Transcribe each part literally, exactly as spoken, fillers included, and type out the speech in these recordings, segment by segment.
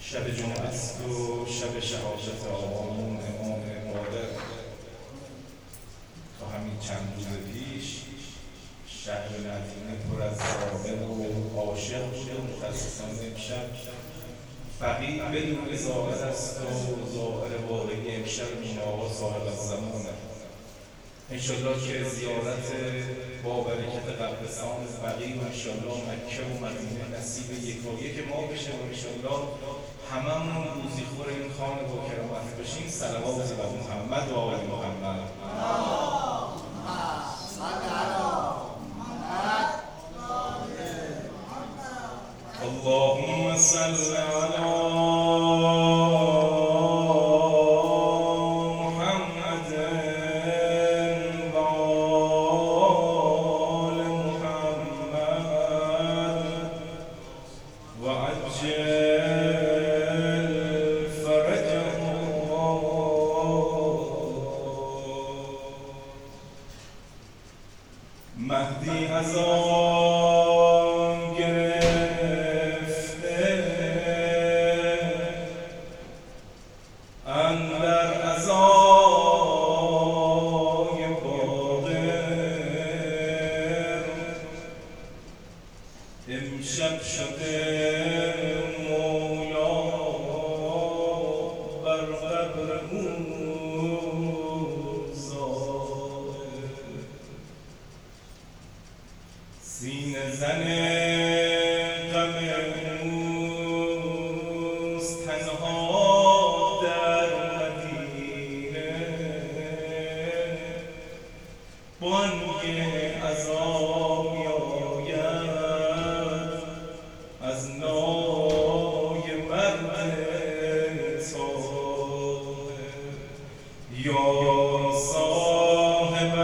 شب جمعه است و شب شهادت آقامون امام قادر. تا همین چند روز پیش شهر مدینه پر از زائر و عاشق بوده و متاسفانه امشب فقیه بدون زائر است و زائر واقعی امشب این آقا صاحب الزمانه. انشالله که زیارت با برکت قبرستان فقیه و انشالله مکه و مدینه نصیب یکایک ما بشه و انشالله هممون روزی خور این خان با کرامت باشیم. صلوات بر محمد و آل محمد. اللهم صل علی مهدی از آن گرفته اندر عزای باقر، امشب شده مولا بر قبر او سینه زن غم اوست تنها در مدینه، بانگ عزا می آید از نای مرد طاهر. یا صاحب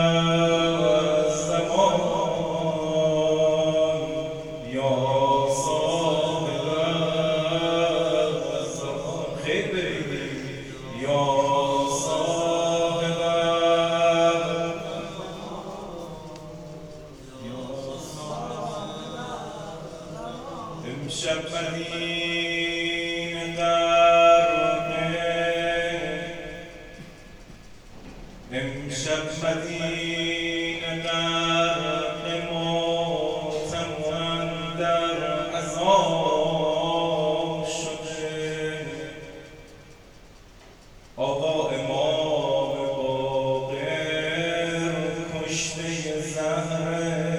امشب مدینه غرقه، امشب مدینه غرقه ماتم اندر عزا شده. آقا امام باقر کشته زهر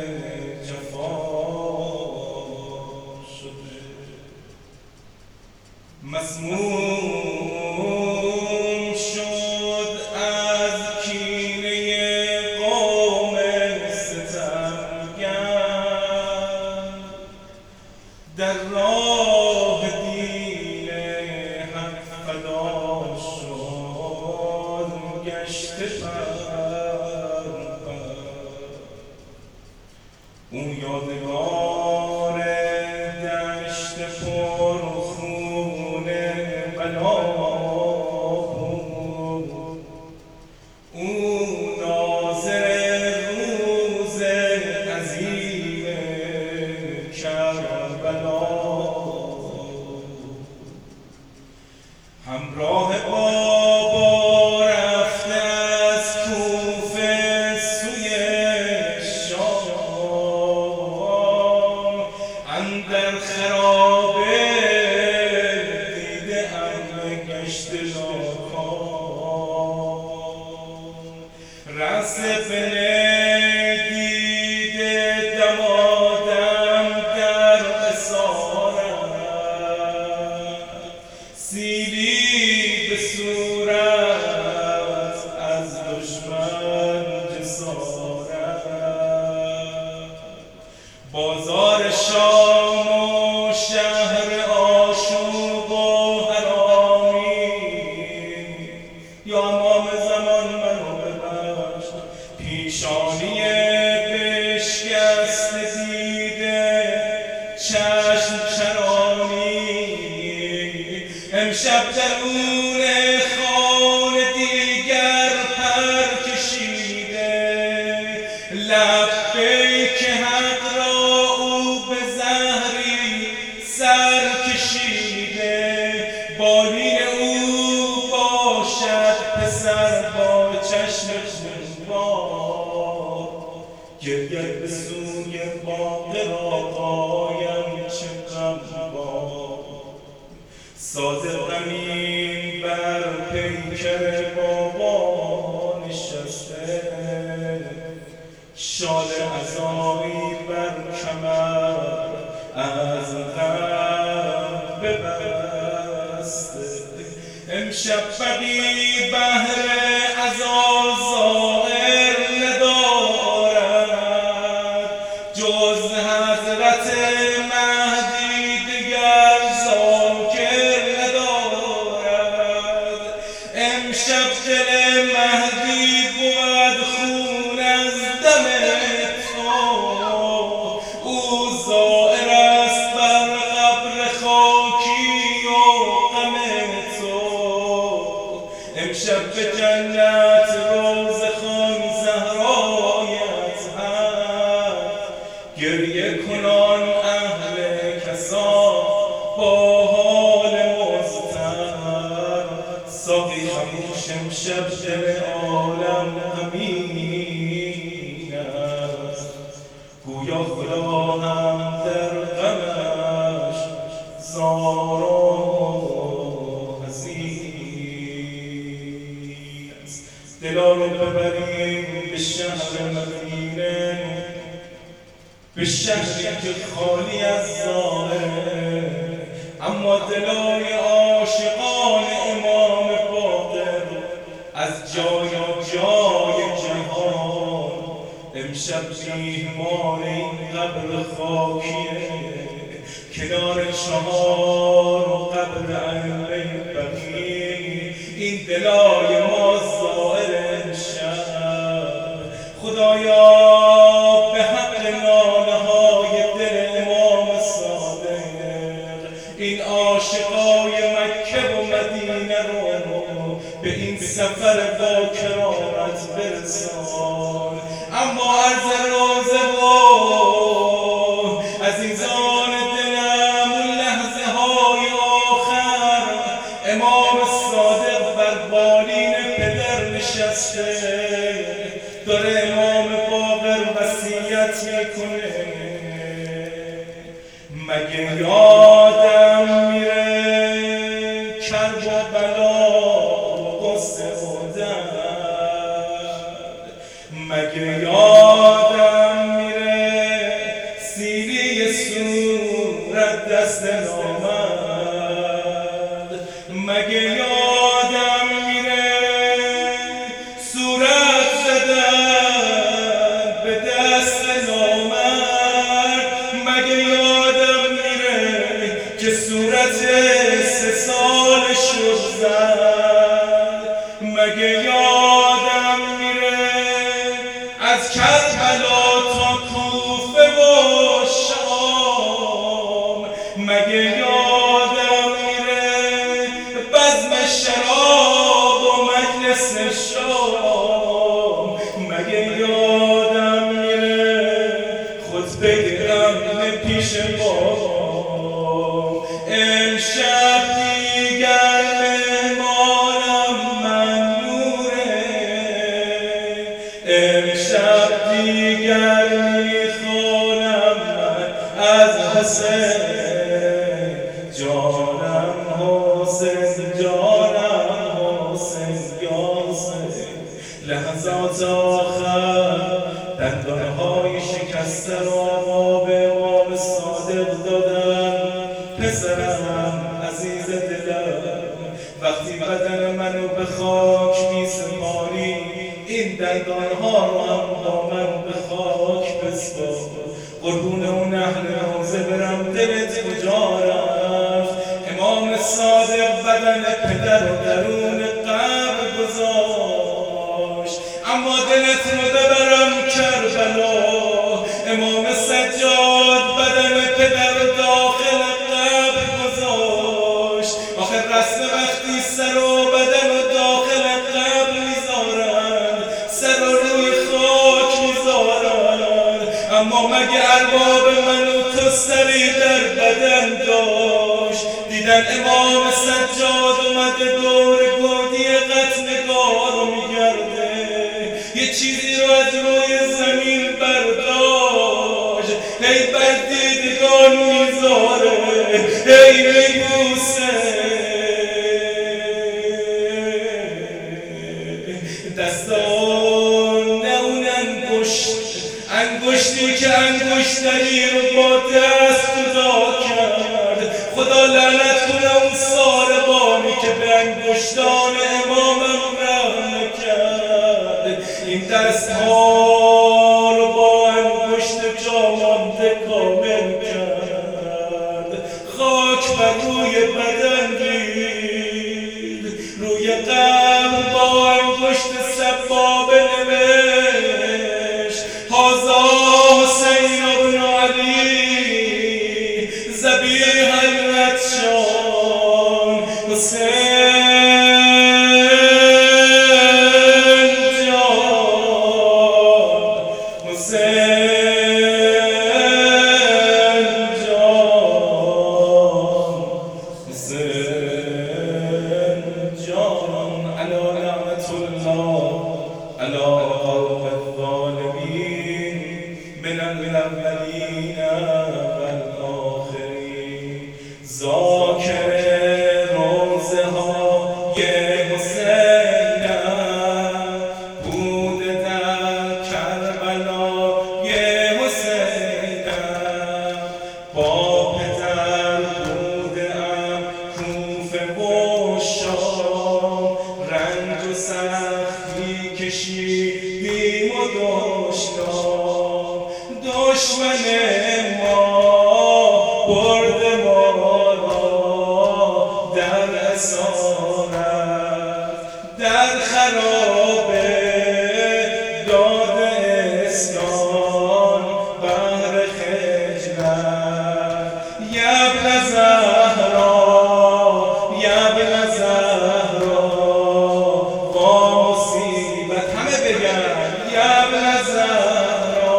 مسموم شد از کینه قوم ستمگر، در راه دین حق فدا شد گشته پرپر. او یادگار دشت پر او ناظر روز عظیم کربلا، همراه بابا رفته از کوفه سوی شام، اندر خرابه دیده ام گشت ناکام. رس بنه دیده دمادم در اسارت، سیلی به صورت از دشمن جسارت. بازار شام و شهر آشوب و حرامی، یا امام زمان منو ببخش. پیشانی بشکست دیده چشم چرانی، امشب درون خان دیگر پر کشیده. لبیک حق را او به زهری سر کشیده. صادق امین بر پیکر بابا نشسته، شال عزایی بر کمر از غم ببسته. امشب بقی بهر عزا ظاهر ندارد، جز حضرت مهدی دیگر ذاکر ندارد. امشب دل مهدی بود خون از دم تو، او زائر است بر قبر خاکی و غم تو. امشب به جنت روضه خوان زهرایت هست، گریه کنان اهل کسا با حال مضطر. ساقی خموش امشب دل عالم غمین است، گویا خدا هم در غمش زار و حزین است. دلا رو ببریم به شهر مدینه، به شهری که خالی از ظاهر، اما دلای عاشقان امام باقر از جای جای جهان امشب میهمان این قبر خاکیه. کنار چهار و قبر ائمه بقی این دلای ما زائر امشب. خدایا به حق ناله های دل امام صادق این عاشقای مکه و مدینه رو به این سفر با کرامت برسان. اما عرض روزه و عزیزان دلم اون لحظه های آخر امام صادق بر بالین پدر نشسته، داره امام باقر وصیت میکنه. مگه یادم میره کرب و بلا و غصه و درد، مگه یادم میره سیلی صورت دست نامرد، مگه یادم میره صورت زدن به دست نامرد، مگه یادم میره که صورت سه سال شد زد، مگه یادم میره از کربلا تا کوفه و شام، مگه یادم میره بزم شراب و مجلس شام، مگه یادم میره خطبه امن پیش بابا. امشب دیگر مهمانم منوره، امشب دیگر میخوانم من از حسین. جانم حسین جانم حسین یا حسین. لحظات آخر دندانهای شکسته را ما به امام صادق دادن. پسرم عزیز دلم، وقتی بدن منو به خاک میسپاری این دندانها رو هم با من به خاک بسپار. قربون اون اهل حوزه برم دلت کجا رفت؟ امام صادق بدن پدر و درون قبر گذاشت، اما دلت رو ببرم کربلا. امام سجاد بدن پدر و داخل قبر گذاشت. آخر رسم وقتی سر و بدن و داخل قبر میذارن، سر و روی خاک میذارن، اما مگه ارباب من و تو سری در بدن داشت؟ دیدن امام سجاد اومده دور گودی قتلگاه رو میگرده، یه چیزی رو از روی زمین برداشت، هی بر دیدگان میذاره، هی میبوسه خدا لعنت کنه اون ساربانی که به انگشتان امامم رحم کرد. این دستها رو با انگشت جامانده کامل کرد. خاک بر روی بدن رید، روی قبر با انگشت سبابه نوشت هذا حسین ابن علی ذبیح العطشان. حسین جان، حسین جان، حسین جان. علی نعمت الله علی قوم الظالمین من الاولین والآخرین. ذاکر روزه های حسینم بوده در کربلای حسینم. با پدر بودم کوفه و شام، رنج و سختی کشیدیم و دشنام. دشمن ما برد ما را در اسارت، در خرابه داد اسکان بهر خجلت. یبن زهرا یبن زهرا با مصیبت، همه بگن یبن زهرا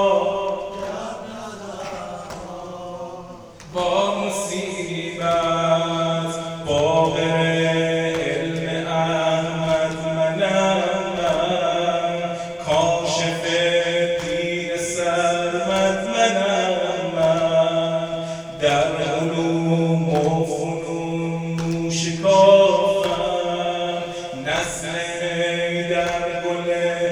با مصیبت. باقر علم احمد منم، کاشف دین سرمد منم. در علوم و فنون موشکافم، نسل در گل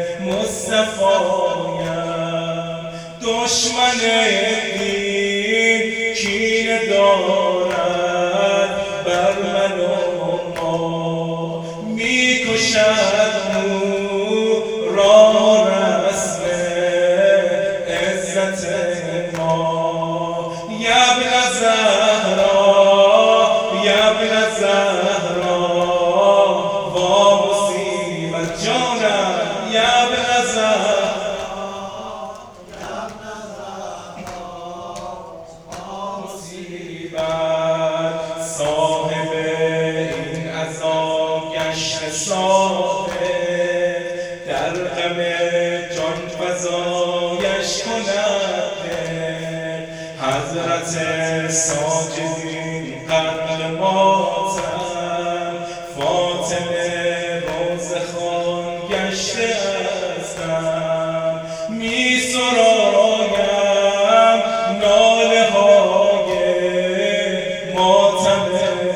مصطفایم. دشمن دین کینه دارد بر من و ما، میکشد نور راه رسم عزت ما. یبن زهرا یبن زهرا با مصیبت جانم. یبن زهرا صاحب این عذاب گشت صاحب، در غم جان فزایش کند. حضرت ساجدین قبل ماتم، فاطمه روزه خوان گشته هستم. می سرایم ناله های ماتم،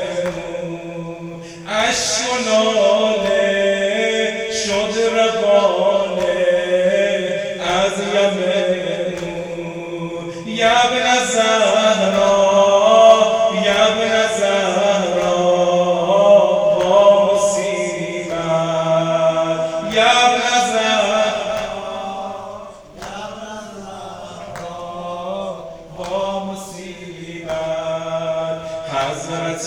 اشک و ناله شد روانه از یمن. یبن زهرا یبن زهرا با مصیبت. یبن زهرا با مصیبت. حضرت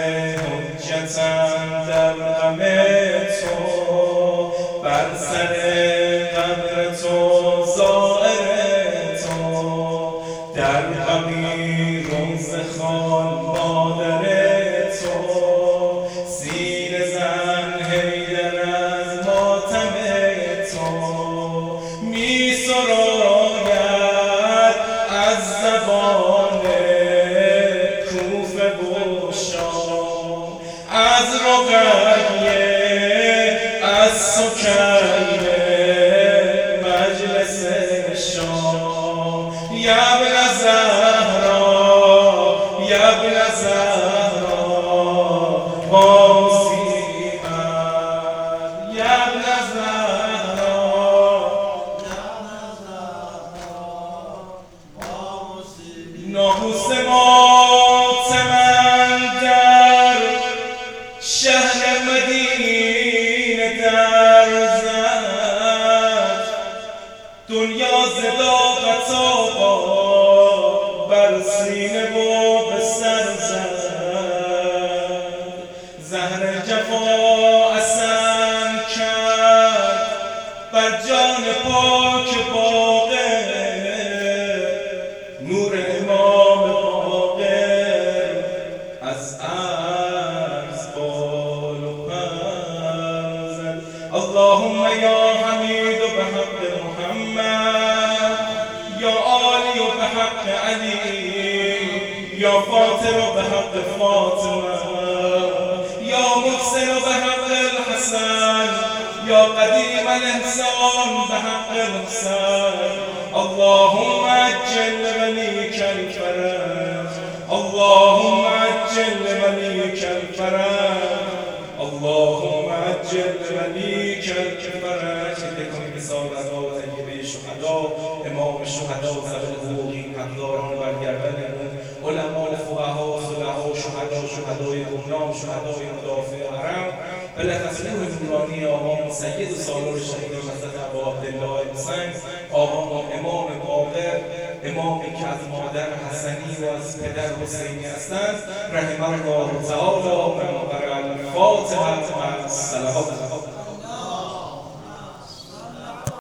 حجتم در غم تو، بر سر قبر تو زائر تو. در غمی روزه خوان مادر تو، سینه زن حیدر از ماتم تو. می سراید از زبان کوفه و شام، از رقیه از سکینه مجلس شام. یبن زهرا یبن زهرا با مصیبت. یبن زهرا ناموس ماتمم یا فاطمه به حق فاطمه، یا محسن به حق الحسن، یا قدیم الاحسان به حق الحسن. اللهم عجل وليك الفرج، اللهم عجل وليك الفرج، اللهم عجل وليك الفرج. تکون مثال ادا و طیبه شهدا، امام شهدا سبب حقوقی حقداران برگردنمون، علما و فقها صلحا شهدا، شهدای گمنام، شهدای مدافع حرم، بالاخص روح نورانی آقا سید و سالار شهید حضرت ابا عبدالله حسین، آقا امام باقر، امامی که از مادر حسنی و از پدر حسینی هستند، رحمه الله تعالی. من قرأ الفاتحه مع الصلوات.